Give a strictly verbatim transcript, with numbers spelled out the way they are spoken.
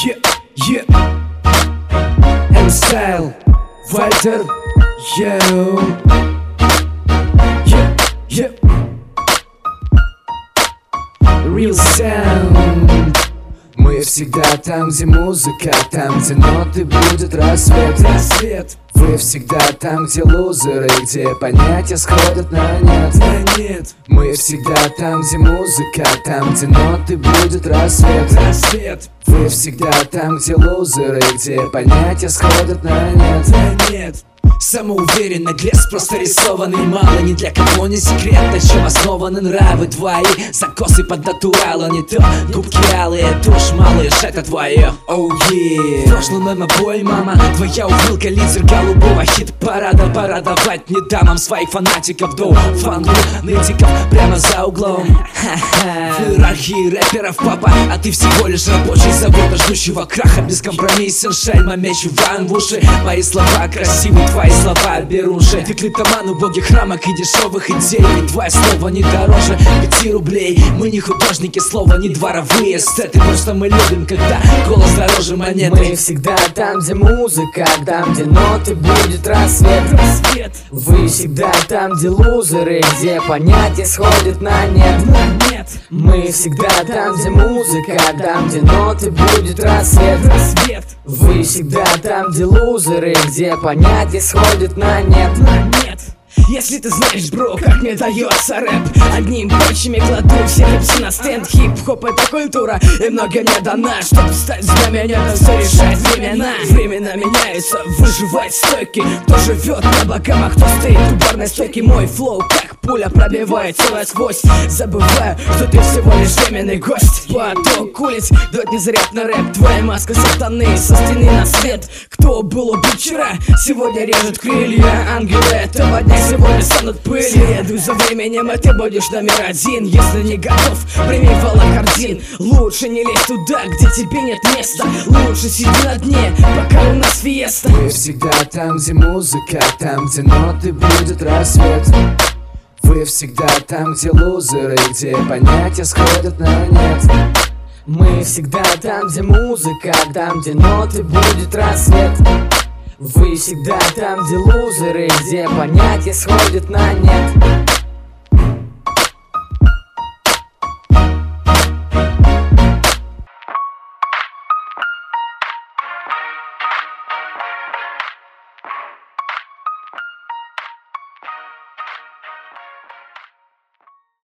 Yeah, yeah. M-Style, Вальтер, йоу. Yeah, yeah. Real sound. Мы всегда там, где музыка, там, где ноты, будет рассвет, рассвет. Вы всегда там, где лузеры, где понятия сходят на нет, на нет. Мы всегда там, где музыка, там, где ноты, будет рассвет, рассвет. Вы всегда там, где лузеры, где понятия сходят на нет, на нет. Самоуверенный глез, просто рисованный. Мало ни для кого не секрет, на чем основаны нравы твои. Закосы под натурала, не то губки алые, тушь малыш, это твое. Оу, oh, yeah. Прошлым обои, мама, твоя ухмылка лидер голубого хит-парада. Порадовать не дамам своих фанатиков до фанку нытиков прямо за углом. В иерархии рэперов, папа, а ты всего лишь рабочий завода, ждущего краха. Бескомпромиссен шельма, меч вам в уши. Мои слова красивые, твои слова беруши. Ты клиптоман убогих рамок и дешевых идей. И твое слово не дороже пяти рублей. Мы не художники, слова не дворовые эстеты. Просто мы любим, когда голос дороже монеты. Мы всегда там, где музыка, там, где ноты, будет рассвет, рассвет. Вы всегда там, где лузеры, где понятия сходят на нет, на нет. Мы всегда там, где музыка, там, где ноты, будет рассвет, рассвет. Вы всегда там, где лузеры, где понятия сходят на нет, на нет. Если ты знаешь, бро, как мне дается рэп, одним прочими кладу все хипсы на стенд. Хип-хоп — это культура, и много не дано, чтобы стать знаменитым, все решать времена. Времена меняются, выживать стойки. Кто живет на бокам, а кто стоит у барной стойки. Мой флоу, как пуля, пробивается насквозь. Забываю, что ты всего лишь временный гость. Поток улиц дает незаряд на рэп. Твоя маска сатаны, со стены на свет. Кто был убит вчера, сегодня режет крылья. Ангелы этого дня сегодня станут пылью. Следуй за временем, и ты будешь номер один. Если не готов, прими волокордин. Лучше не лезь туда, где тебе нет места. Лучше сиди на дне, пока у нас фиеста. Мы всегда там, где музыка, там, где ноты, будет рассвет. Вы всегда там, где лузеры, где понятия сходят на нет. Мы всегда там, где музыка, там, где ноты, будет рассвет. Вы всегда там, где лузеры, где понятия сходят на нет.